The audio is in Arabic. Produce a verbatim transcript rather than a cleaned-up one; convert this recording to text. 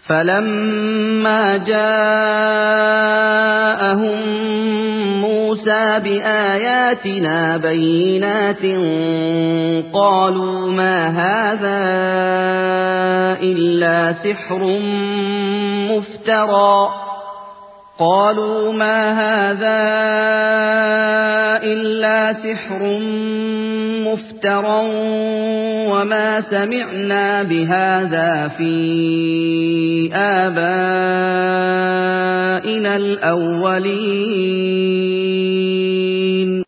فَلَمَّا جَاءَهُم مُوسَىٰ بِآيَاتِنَا بَيِّنَاتٍ قَالُوا مَا هَٰذَا إِلَّا سِحْرٌ مُّفْتَرًى قالوا ما هذا إلا سحر مفترى وما سمعنا بهذا في آبائنا الأولين